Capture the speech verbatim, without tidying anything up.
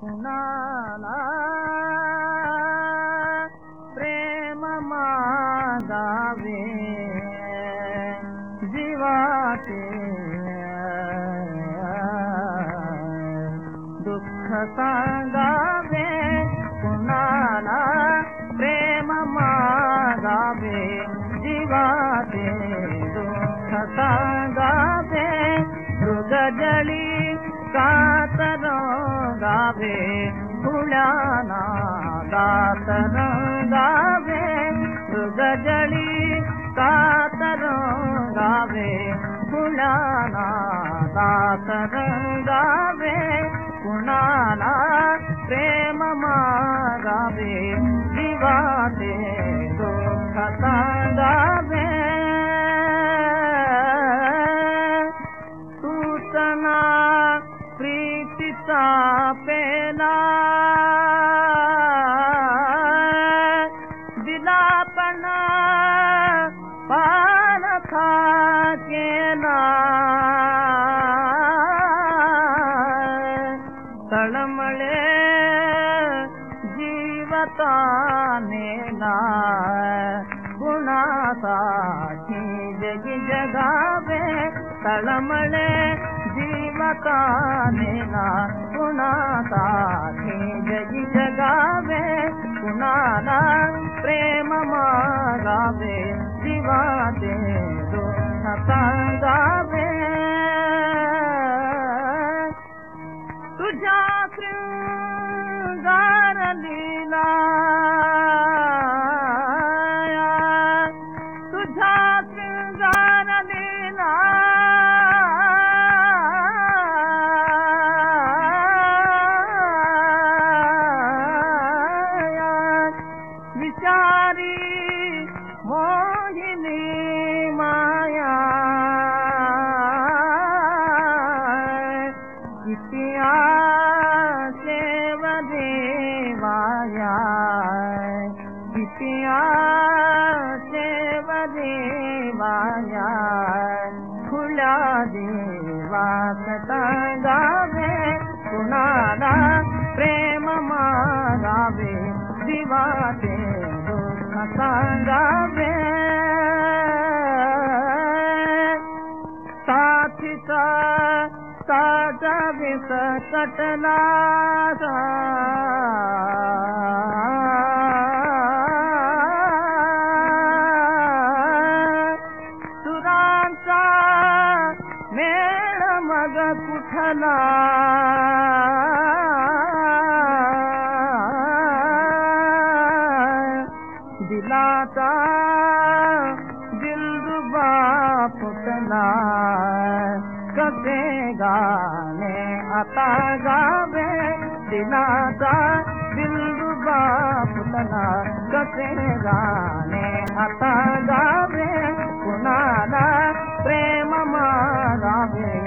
कुणाला प्रेम मागावे जीवाचे दुःख सांगावे कुणाला प्रेम मागावे जीवाचे दुःख सांगावे मृगजळी कातर गावे फुलाना दातर गावे मृगजळी कातर गावे फुलाना दातर गावे कुणाला प्रेम मागावे जीवाचे दुःख सांगावे सूचना प्रीतीचा पेला दिला पण पान खा केला तळमळे जीवता नेला गुणासाठी जगी जगावे तळमळे जीवता नेला कुणासाठी जगी जगावे कुणाला प्रेम मागावे जीवाचे दुःख सांगावे तुझ्या शृंगार लीला तुझ्या शृंगार लीला विचारी मोहिनी माया कितिया सेव देवाया कितिया सेव देवाया खुला देवात गावे कुणाला प्रेम मागावे जीवाचे दुःख सांगावे साथीचा ताजा विष कटला सुरांचा मेळ मग कुठला दिलाचा दिलरुबा फुटला कसे गाणे आता गावे दिलाचा दिलरुबा फुटला कसे गाणे आता गावे कुणाला प्रेम मागावे